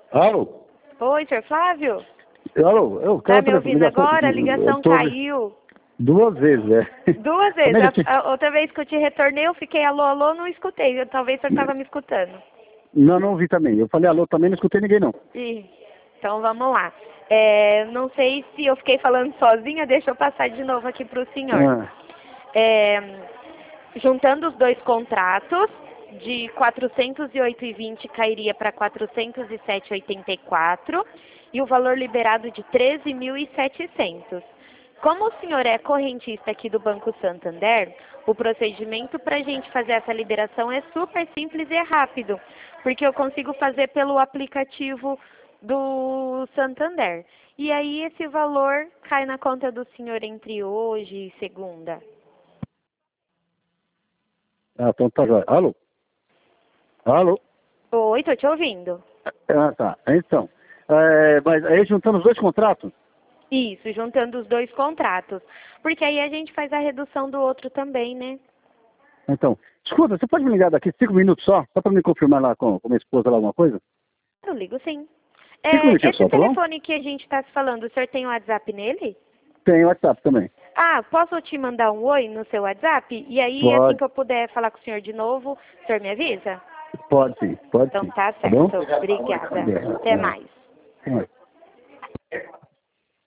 Alô? Oi, senhor Flávio? Alô, eu Tá quero me ouvindo agora? A ligação tô... caiu. Duas vezes, é. Duas vezes. Outra vez que eu te retornei, eu fiquei alô, alô, não escutei. Talvez o senhor estava me escutando. Não, não ouvi também. Eu falei alô também, não escutei ninguém, não. Então vamos lá. Não sei se eu fiquei falando sozinha, deixa eu passar de novo aqui para o senhor. Juntando os dois contratos, de 408,20 cairia para 407,84 e o valor liberado de 13.700. Como o senhor é correntista aqui do Banco Santander, o procedimento para a gente fazer essa liberação é super simples e rápido, porque eu consigo fazer pelo aplicativo do Santander. E aí esse valor cai na conta do senhor entre hoje e segunda. Então tá jóia. Alô? Alô? Oi, tô te ouvindo. Tá. Então, mas aí juntando os dois contratos? Isso, juntando os dois contratos. Porque aí a gente faz a redução do outro também, né? Então, escuta, você pode me ligar daqui 5 minutos só para me confirmar lá com minha esposa lá alguma coisa? Eu ligo sim. 5 minutinhos Esse só, tá bom? telefone que a gente está se falando, o senhor tem o WhatsApp nele? Tem WhatsApp também. Posso te mandar um oi no seu WhatsApp? E aí, assim Pode. que eu puder falar com o senhor de novo, o senhor me avisa? Pode sim, pode Então sim. tá Tá bom? certo. Obrigada. Até mais. Até mais.